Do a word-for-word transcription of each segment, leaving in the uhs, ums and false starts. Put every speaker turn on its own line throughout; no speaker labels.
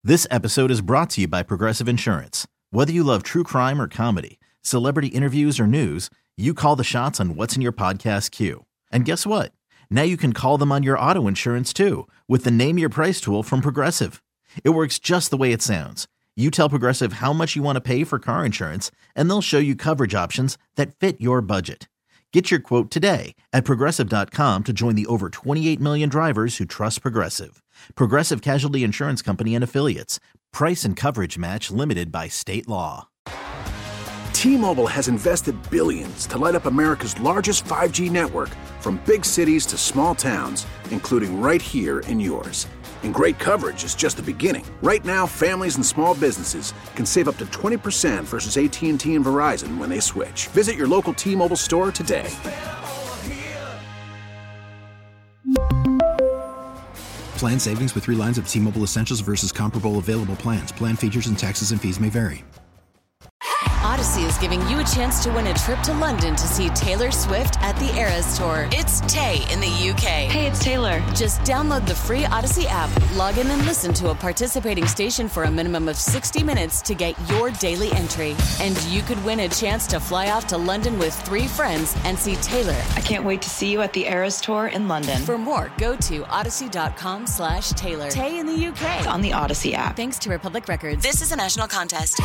This episode is brought to you by Progressive Insurance. Whether you love true crime or comedy, celebrity interviews or news, you call the shots on what's in your podcast queue. And guess what? Now you can call them on your auto insurance too with the Name Your Price tool from Progressive. It works just the way it sounds. You tell Progressive how much you want to pay for car insurance, and they'll show you coverage options that fit your budget. Get your quote today at Progressive dot com to join the over twenty-eight million drivers who trust Progressive. Progressive Casualty Insurance Company and Affiliates. Price and coverage match limited by state law.
T-Mobile has invested billions to light up America's largest five G network, from big cities to small towns, including right here in yours. And great coverage is just the beginning. Right now, families and small businesses can save up to twenty percent versus A T and T and Verizon when they switch. Visit your local T-Mobile store today.
Plan savings with three lines of T-Mobile Essentials versus comparable available plans. Plan features and taxes and fees may vary.
Odyssey is giving you a chance to win a trip to London to see Taylor Swift at the Eras Tour. It's Tay in the U K.
Hey, it's Taylor.
Just download the free Odyssey app, log in and listen to a participating station for a minimum of sixty minutes to get your daily entry. And you could win a chance to fly off to London with three friends and see Taylor.
I can't wait to see you at the Eras Tour in London.
For more, go to odyssey.com slash Taylor. Tay in the U K.
It's on the Odyssey app.
Thanks to Republic Records. This is a national contest.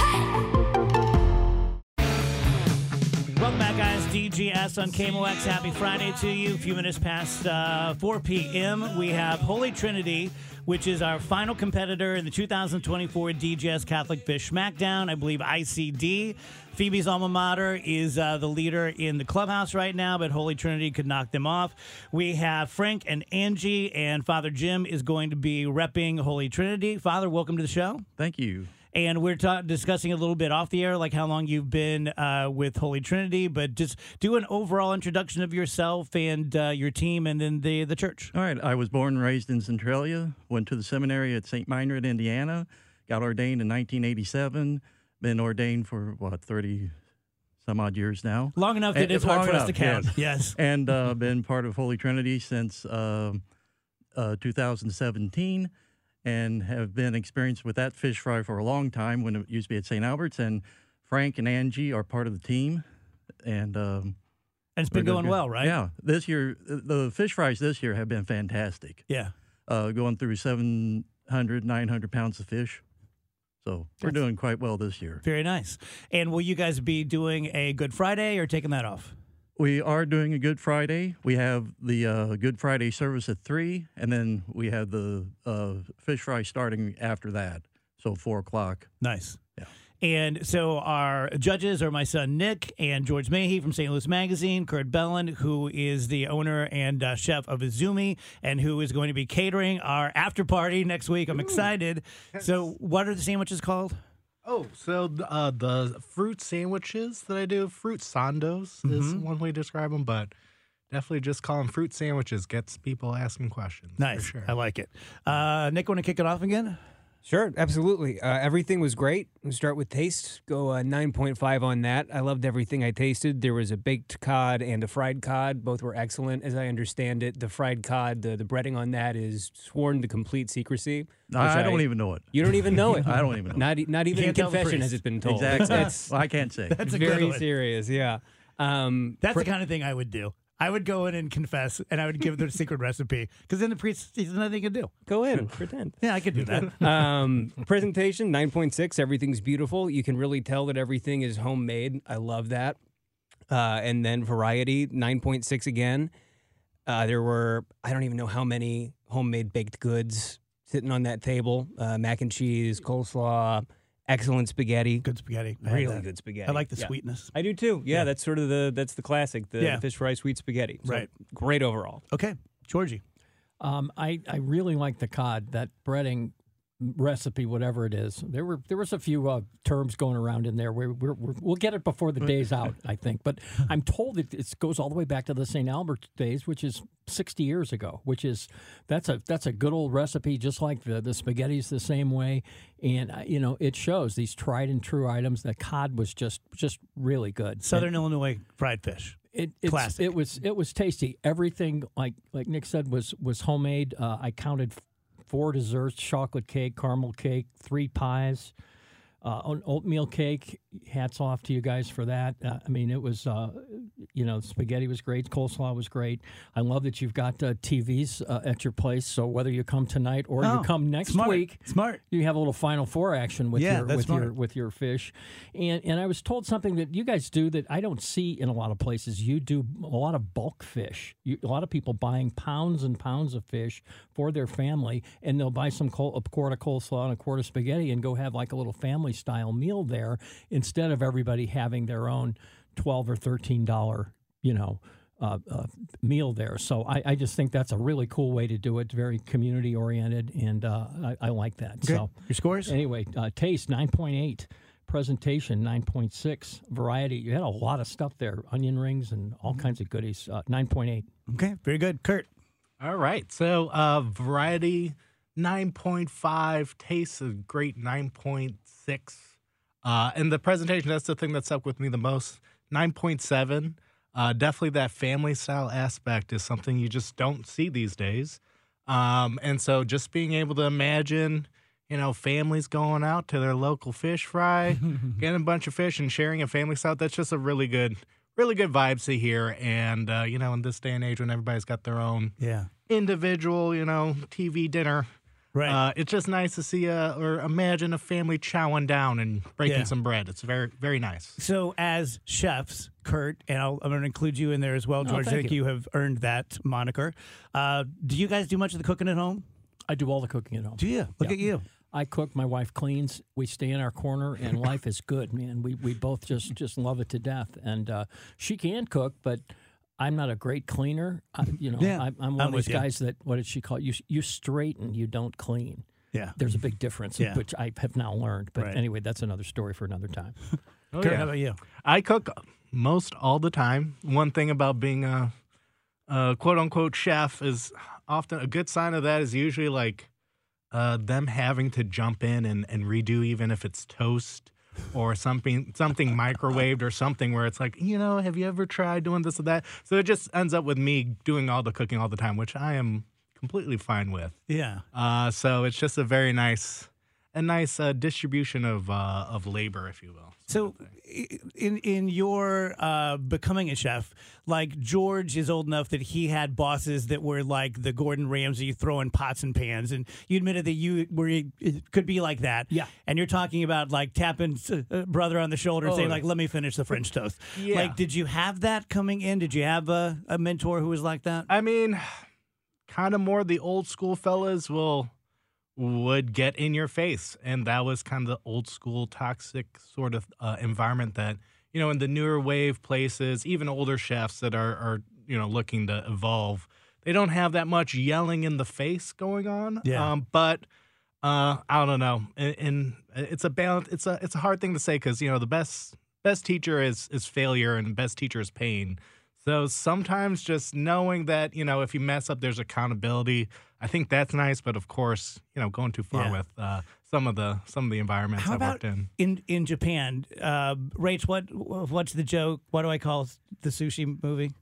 Welcome back, guys. D G S on K M O X. Happy Friday to you. A few minutes past uh, four p.m. We have Holy Trinity, which is our final competitor in the two thousand twenty-four D G S Catholic Fish Smackdown. I believe I C D, Phoebe's alma mater, is uh, the leader in the clubhouse right now, but Holy Trinity could knock them off. We have Frank and Angie, and Father Jim is going to be repping Holy Trinity. Father, welcome to the show.
Thank you.
And we're ta- discussing a little bit off the air, like how long you've been uh, with Holy Trinity, but just do an overall introduction of yourself and uh, your team and then the, the church.
All right. I was born and raised in Centralia, went to the seminary at Saint Meinrad, Indiana, got ordained in nineteen eighty-seven, been ordained for, what, thirty some odd years now.
Long enough that
and,
it's hard for
enough,
us to count.
Yes.
yes.
And uh, been part of Holy Trinity since uh, uh, two thousand seventeen. And have been experienced with that fish fry for a long time when it used to be at Saint Albert's. And Frank and Angie are part of the team. And, um,
and it's been going well, right?
Yeah. This year, the fish fries this year have been fantastic.
Yeah.
Uh, going through seven hundred, nine hundred pounds of fish. So we're
That's
doing quite well this year.
Very nice. And will you guys be doing a Good Friday or taking that off?
We are doing a Good Friday. We have the uh, Good Friday service at three, and then we have the uh, fish fry starting after that, so four o'clock.
Nice.
Yeah.
And so our judges are my son Nick and George Mahey from Saint Louis Magazine, Kurt Belland, who is the owner and uh, chef of Izumi, and who is going to be catering our after party next week. I'm excited.
Yes.
So what are the sandwiches called?
Oh, so uh, the fruit sandwiches that I do, fruit sandos is
Mhm.
one way to describe them, but definitely just call them fruit sandwiches gets people asking questions.
Nice.
For sure.
I like it. Uh, Nick, want to kick it off again?
Sure, absolutely. Uh, everything was great. We start with taste. Go uh, nine point five on that. I loved everything I tasted. There was a baked cod and a fried cod. Both were excellent, as I understand it. The fried cod, the, the breading on that is sworn to complete secrecy.
I, I don't
I,
even know it.
You don't even know it.
I don't even know.
Not e- not even in
can't tell the
confession
priest.
has it been told.
Exactly.
It's,
Well, I can't say.
That's
it's
a good
very
one.
serious. Yeah. Um,
That's
pr-
the kind of thing I would do. I would go in and confess, and I would give the secret recipe, because then the priest, there's nothing he can do.
Go in, pretend.
Yeah, I could do that.
um, presentation nine point six. Everything's beautiful. You can really tell that everything is homemade. I love that. Uh, and then variety nine point six again. Uh, there were I don't even know how many homemade baked goods sitting on that table. Uh, mac and cheese, coleslaw, excellent spaghetti.
Good spaghetti. I had
Really
that.
good spaghetti.
I like the
Yeah.
sweetness.
I do too. Yeah,
Yeah.
that's sort of the that's the classic, the
Yeah.
fish fry sweet spaghetti. So,
Right.
Great overall.
Okay, Georgie.
Um, I, I really like the cod, that breading recipe, whatever it is. There were there was a few uh, terms going around in there. We're, we're, we're, we'll get it before the day's out, I think. But I'm told it it goes all the way back to the Saint Albert days, which is sixty years ago. Which is that's a that's a good old recipe, just like the the spaghetti's the same way. And uh, you know, it shows these tried and true items. The cod was just just really good.
Southern
And
Illinois fried fish.
It it's,
Classic.
It was it was tasty. Everything, like like Nick said, was was homemade. Uh, I counted four desserts, chocolate cake, caramel cake, three pies, uh, an oatmeal cake. Hats off to you guys for that. Uh, I mean, it was, uh, you know, spaghetti was great. Coleslaw was great. I love that you've got uh, T Vs uh, at your place. So whether you come tonight or
Oh,
you come next
smart.
week,
Smart.
you have a little Final Four action with
Yeah,
your
that's
with your
smart.
with your fish. And and I was told something that you guys do that I don't see in a lot of places. You do a lot of bulk fish. You, a lot of people buying pounds and pounds of fish for their family, and they'll buy some col- a quart of coleslaw and a quart of spaghetti and go have like a little family style meal there instead of everybody having their own twelve or thirteen dollar, you know, uh, uh, meal there. So I, I just think that's a really cool way to do it. Very community oriented, and uh, I, I like that.
Okay.
So
Your scores?
anyway, uh, taste nine point eight, presentation nine point six, variety. You had a lot of stuff there, onion rings and all kinds of goodies. Uh, nine point eight.
Okay, very good. Kurt.
All right. So uh, variety nine point five, taste a great nine point six. Uh, and the presentation, that's the thing that stuck with me the most. nine point seven. Uh, definitely that family style aspect is something you just don't see these days. Um, and so just being able to imagine, you know, families going out to their local fish fry, getting a bunch of fish and sharing a family style, that's just a really good, really good vibes to hear. And, uh, you know, in this day and age when everybody's got their own
Yeah.
individual, you know, T V dinner,
Right.
Uh, it's just nice to see a, or imagine a family chowing down and breaking
Yeah.
some bread. It's very, very nice.
So, as chefs, Kurt, and I'll, I'm going to include you in there as well,
Oh,
George. I
thank
think
you.
you have earned that moniker. Uh, do you guys do much of the cooking at home?
I do all the cooking at home.
Do you? Look
Yeah.
at you.
I cook, my wife cleans. We stay in our corner, and life is good, man. We we both just just love it to death. And uh, she can cook, but I'm not a great cleaner. I, you know,
Yeah,
I'm, I'm one
I'm
of
with
those
you.
guys that, what did she call it? You? You straighten, you don't clean.
Yeah.
There's a big difference,
Yeah.
which I have now learned. But
Right.
anyway, that's another story for another time.
Oh,
Kurt,
yeah.
how about you?
I cook most all the time. One thing about being a, a quote unquote chef is often a good sign of that is usually like uh, them having to jump in and, and redo, even if it's toast or something something microwaved or something where it's like, you know, have you ever tried doing this or that? So it just ends up with me doing all the cooking all the time, which I am completely fine with.
Yeah.
Uh, so it's just a very nice, a nice uh, distribution of uh, of labor, if you will.
So, i- in in your uh, becoming a chef, like George is old enough that he had bosses that were like the Gordon Ramsay throwing pots and pans, and you admitted that you were it could be like that.
Yeah.
And you're talking about like tapping uh, brother on the shoulder and
Oh,
saying
yeah.
like, "Let me finish the French toast."
Yeah.
Like, did you have that coming in? Did you have a, a mentor who was like that?
I mean, kind of more the old school fellas will would get in your face, and that was kind of the old school toxic sort of uh, environment that, you know, in the newer wave places, even older chefs that are are you know looking to evolve, they don't have that much yelling in the face going on.
Yeah.
Um, but uh, I don't know, and, and it's a balance. It's a it's a hard thing to say because you know the best best teacher is is failure, and best teacher is pain. So sometimes just knowing that, you know, if you mess up, there's accountability. I think that's nice, but of course, you know, going too far
Yeah.
with uh, some of the some of the environments
How
I
about
worked in.
in in Japan? Uh, Rach, what what's the joke? What do I call the sushi movie?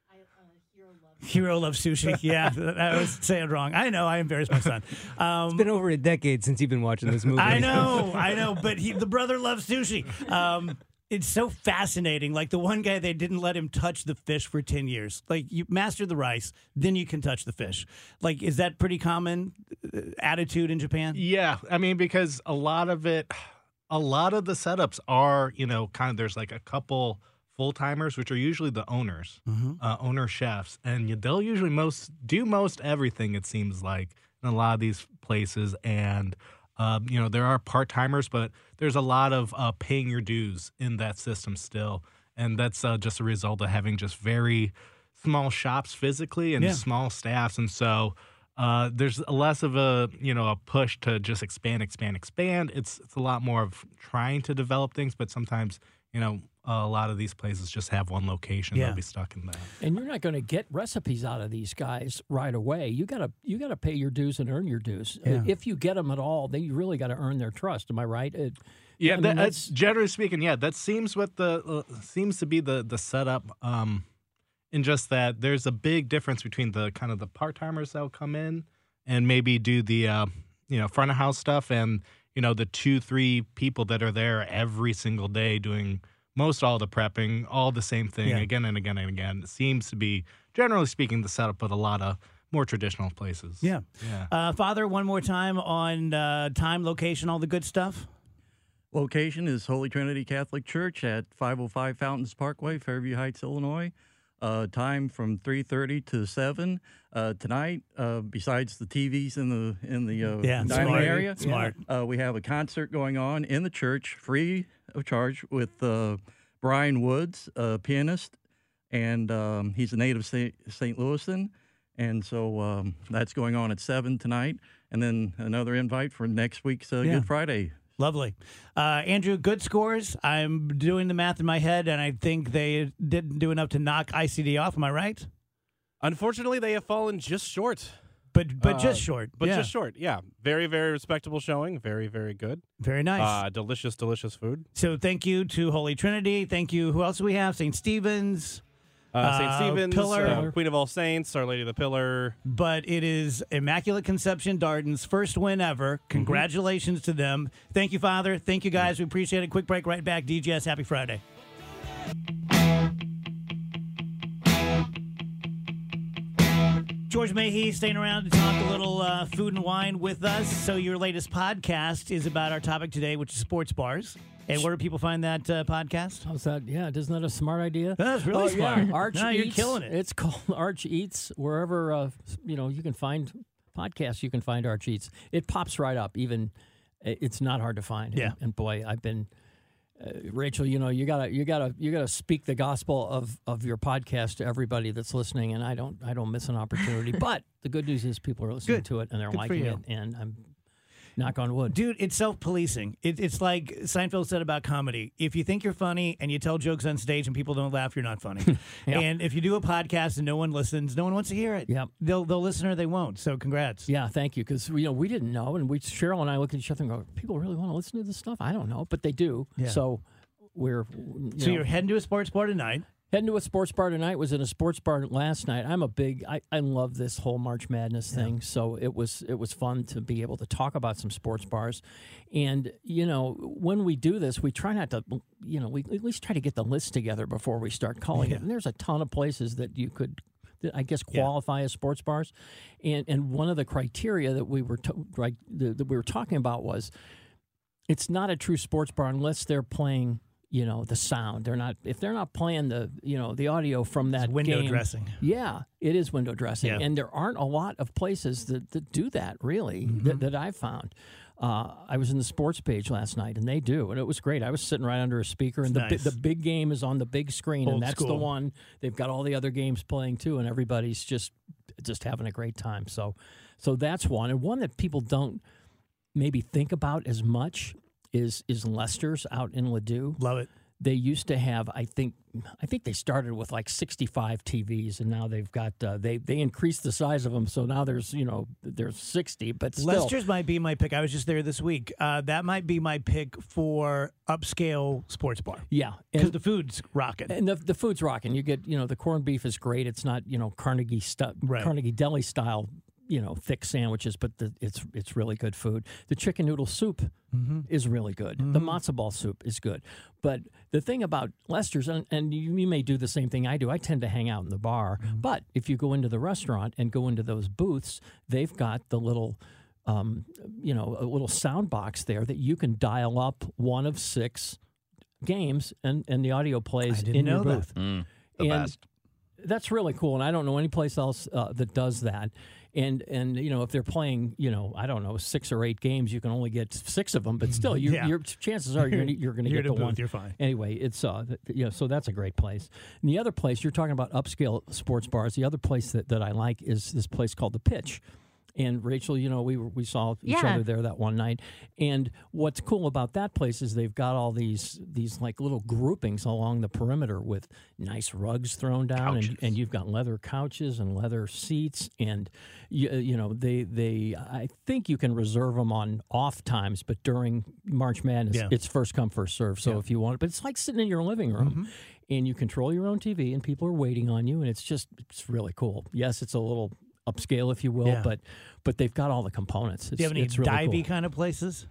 Hero loves sushi. Yeah, I was saying it wrong. I know. I embarrassed my son. Um,
It's been over a decade since you've been watching this movie.
I know, I know, but he, the brother loves sushi. Um, it's so fascinating. Like the one guy, they didn't let him touch the fish for ten years. Like you master the rice, then you can touch the fish. Like, is that pretty common uh, attitude in Japan?
Yeah, I mean, because a lot of it, a lot of the setups are, you know, kind of there's like a couple full timers, which are usually the owners, uh, owner chefs, and you- they'll usually most do most everything. It seems like in a lot of these places, and um, you know, there are part timers, but there's a lot of uh, paying your dues in that system still, and that's uh, just a result of having just very small shops physically and
Yeah.
small staffs, and so. Uh, there's less of a you know a push to just expand, expand, expand. It's it's a lot more of trying to develop things, but sometimes you know a lot of these places just have one location.
Yeah.
They'll be stuck in that.
And you're not going to get recipes out of these guys right away. You got to you got to pay your dues and earn your dues.
Yeah.
If you get them at all, then you really got to earn their trust. Am I right? It,
Yeah,
I mean,
that,
that's-
that's generally speaking. Yeah, that seems what the uh, seems to be the the setup. Um, in just that there's a big difference between the kind of the part timers that'll come in and maybe do the uh, you know front of house stuff, and you know the two three people that are there every single day doing most all the prepping, all the same thing
Yeah.
again and again and again. It seems to be, generally speaking, the setup at a lot of more traditional places.
Yeah.
Yeah.
Uh, Father, one more time on uh, time, location, all the good stuff.
Location is Holy Trinity Catholic Church at five oh five Fountains Parkway, Fairview Heights, Illinois. Uh, time from three thirty to seven. Uh, tonight, uh, besides the T Vs in the in the uh,
Yeah,
dining
smart.
area,
Smart.
Uh, we have a concert going on in the church, free of charge, with uh, Brian Woods, a pianist, and um, he's a native Saint Saint Louisan. And so um, that's going on at seven tonight. And then another invite for next week's uh,
Yeah.
Good Friday.
Lovely. Uh, Andrew, good scores. I'm doing the math in my head, and I think they didn't do enough to knock I C D off. Am I right?
Unfortunately, they have fallen just short.
But but
Uh,
just short.
But
Yeah.
just short, yeah. Very, very respectable showing. Very, very good.
Very nice.
Uh, delicious, delicious food.
So thank you to Holy Trinity. Thank you. Who else do we have? Saint Stephen's.
Uh, Saint
Uh,
Stephen's,
Pillar.
uh, Queen of All Saints, Our Lady of the Pillar.
But it is Immaculate Conception Darden's first win ever. Congratulations to them. Thank you, Father. Thank you, guys. We appreciate it. Quick break, right back. D J S, happy Friday. George Mahey staying around to talk a little uh, food and wine with us. So your latest podcast is about our topic today, which is sports bars. And where do people find that uh, podcast?
How's that? Yeah, isn't that a smart idea?
That's really
Oh,
smart.
Yeah. Arch
No, you're
Eats.
killing it.
It's called Arch Eats. Wherever uh, you know you can find podcasts, you can find Arch Eats. It pops right up. Even it's not hard to find.
Yeah.
And, and boy, I've been uh, Rachel. You know, you gotta you gotta you gotta speak the gospel of of your podcast to everybody that's listening. And I don't I don't miss an opportunity. But the good news is people are listening
Good.
to it and they're
Good for
liking
you.
it. And I'm knock on wood.
Dude, it's self-policing. It, it's like Seinfeld said about comedy. If you think you're funny and you tell jokes on stage and people don't laugh, you're not funny.
Yep.
And if you do a podcast and no one listens, no one wants to hear it.
Yep.
They'll, they'll listen or they won't. So congrats.
Yeah, thank you. Because you know we didn't know, and we Cheryl and I look at each other and go, "People really want to listen to this stuff." I don't know, but they do.
Yeah.
So we're you
So
know,
you're heading to a sports bar tonight.
heading to a sports bar tonight. Was in a sports bar last night. I'm a big. I, I love this whole March Madness thing. So it was it was fun to be able to talk about some sports bars, and you know when we do this, we try not to. You know, we at least try to get the list together before we start calling
Yeah.
it. And there's a ton of places that you could. That I guess
Yeah.
qualify as sports bars, and and one of the criteria that we were to, right the, that we were talking about was it's not a true sports bar unless they're playing you know the sound. They're not if they're not playing the you know the audio from that
It's window
game.
dressing.
Yeah, it is window dressing,
Yeah.
and there aren't a lot of places that, that do that really
Mm-hmm.
that, that I've found. Uh, I was in the sports page last night, and they do, and it was great. I was sitting right under a speaker, and the
It's
bi-
nice.
the big game is on the big screen,
Old
and that's the
school.
one. They've got all the other games playing too, and everybody's just just having a great time. So, so that's one, and one that people don't maybe think about as much is is Lester's out in Ladue.
Love it.
They used to have, I think, I think they started with like sixty-five T Vs, and now they've got uh, they they increased the size of them, so now there's you know there's sixty, but still.
Lester's might be my pick. I was just there this week. Uh, that might be my pick for upscale sports bar.
Yeah,
Because
and,
the food's rocking.
and the the food's rocking. You get you know the corned beef is great. It's not you know Carnegie stu-
Right.
Carnegie Deli style you know thick sandwiches, but the, it's it's really good food. The chicken noodle soup is really good. The matzo ball soup is good. But the thing about Lester's, and, and you, you may do the same thing I do. I tend to hang out in the bar, but if you go into the restaurant and go into those booths, they've got the little. Um, you know, a little sound box there that you can dial up one of six games, and, and the audio plays
I didn't
in
know
your
that.
booth.
Mm, the
and
best.
that's really cool, and I don't know any place else uh, that does that. And and you know, if they're playing, you know, I don't know, six or eight games, you can only get six of them. But still, you,
Yeah.
your chances are you're gonna, you're going to
You're
get
in a
the
booth,
one.
you're fine.
Anyway, it's uh, th- you know, so that's a great place. And the other place you're talking about upscale sports bars. The other place that, that I like is this place called the Pitch. And Rachel, you know, we were, we saw each
Yeah.
other there that one night. And what's cool about that place is they've got all these these like little groupings along the perimeter with nice rugs thrown down, and, and you've got leather couches and leather seats, and you, you know they they I think you can reserve them on off times, but during March Madness,
Yeah.
it's first come first serve. So
Yeah.
if you want it, but it's like sitting in your living room. And you control your own T V, and people are waiting on you, and it's just it's really cool. Yes, it's a little upscale, if you will.
Yeah.
But but they've got all the components. It's,
Do you have any
it's really
divey
cool.
kind of places?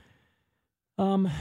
Um,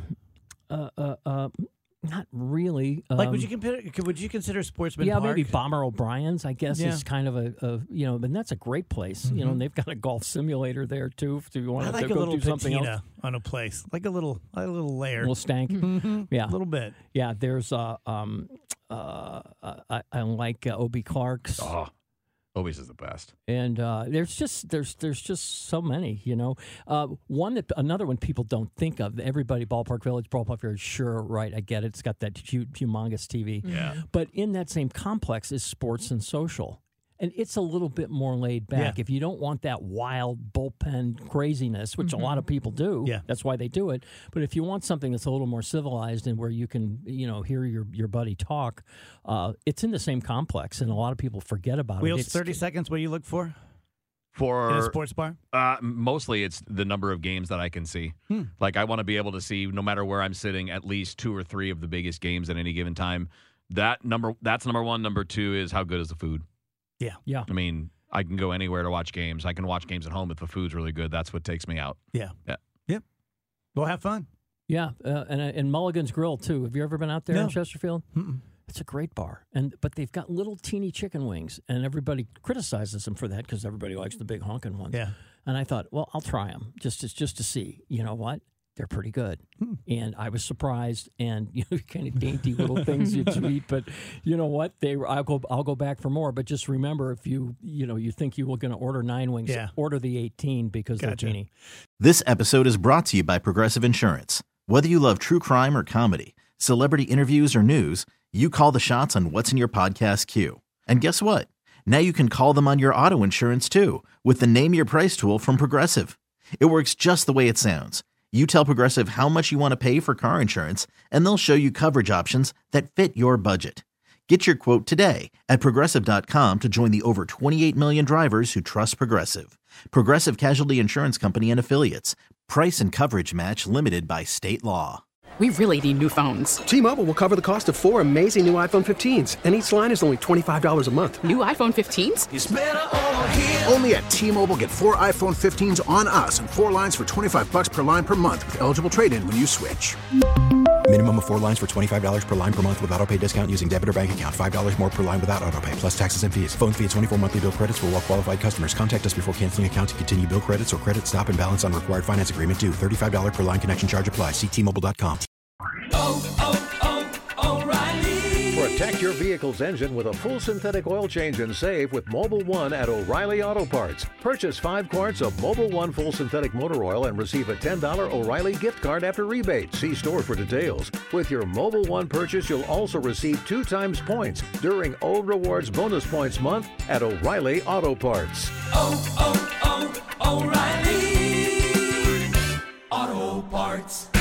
uh, uh, uh, not really. Um,
Like, would you compare? Would you consider Sportsman
yeah,
Park?
maybe Bomber O'Brien's, I guess,
Yeah.
is kind of a, a, you know, and that's a great place. You know, and they've got a golf simulator there, too, if you want
I
to
like
go
a little
do something else.
patina on a place, like a little, like a little layer,
A little stank.
Mhm.
Yeah.
a little bit.
Yeah, there's, uh, um, uh, I, I like uh, Obie Clark's.
Oh, Obie's is the best.
And uh, there's just there's there's just so many, you know. Uh, one that another one people don't think of. Everybody, Ballpark Village, Ballpark Village. Sure, right, I get it. It's got that huge, humongous T V.
Yeah.
But in that same complex is Sports and Social, and it's a little bit more laid back.
Yeah.
If you don't want that wild bullpen craziness, which a lot of people do,
Yeah.
that's why they do it. But if you want something that's a little more civilized and where you can, you know, hear your your buddy talk, uh, it's in the same complex, and a lot of people forget about
Wheels,
it. It's-
thirty seconds. What do you look for
For
in a sports bar?
Uh, mostly it's the number of games that I can see.
Hmm.
Like I want to be able to see, no matter where I'm sitting, at least two or three of the biggest games at any given time. That number, that's number one. Number two is how good is the food?
Yeah.
Yeah.
I mean, I can go anywhere to watch games. I can watch games at home if the food's really good. That's what takes me out.
Yeah.
Yeah.
Yep. Well, have fun.
Yeah, uh, and uh, and Mulligan's Grill too. Have you ever been out there
No.
in Chesterfield?
Mm-mm.
It's a great bar, and but they've got little teeny chicken wings, and everybody criticizes them for that because everybody likes the big honking ones.
Yeah.
And I thought, well, I'll try them just to, just to see. You know what? They're pretty good.
Hmm.
And I was surprised, and you know, kind of dainty little things that you eat. But you know what? They I'll go I'll go back for more. But just remember, if you you know you think you were going to order nine wings,
Yeah.
order the eighteen because they're
Gotcha.
teeny.
This episode is brought to you by Progressive Insurance. Whether you love true crime or comedy, celebrity interviews or news, you call the shots on what's in your podcast queue. And guess what? Now you can call them on your auto insurance too with the Name Your Price tool from Progressive. It works just the way it sounds. You tell Progressive how much you want to pay for car insurance, and they'll show you coverage options that fit your budget. Get your quote today at Progressive dot com to join the over twenty-eight million drivers who trust Progressive. Progressive Casualty Insurance Company and Affiliates. Price and coverage match limited by state law.
We really need new phones.
T-Mobile will cover the cost of four amazing new iPhone fifteens, and each line is only twenty-five dollars a month.
New iPhone fifteens?
It's better over here. Only at T-Mobile, get four iPhone fifteens on us and four lines for twenty-five bucks per line per month with eligible trade-in when you switch.
Minimum of four lines for twenty-five dollars per line per month with autopay discount using debit or bank account. five dollars more per line without autopay, plus taxes and fees. Phone fee at twenty-four monthly bill credits for well-qualified customers. Contact us before canceling account to continue bill credits or credit stop and balance on required finance agreement due. thirty-five dollars per line connection charge applies. See T Mobile dot com.
Oh, oh, oh, O'Reilly. Protect your vehicle's engine with a full synthetic oil change and save with Mobile One at O'Reilly Auto Parts. Purchase five quarts of Mobile One full synthetic motor oil and receive a ten dollars O'Reilly gift card after rebate. See store for details. With your Mobile One purchase, you'll also receive two times points during O Rewards Bonus Points Month at O'Reilly Auto Parts.
Oh, oh, oh, O'Reilly Auto Parts.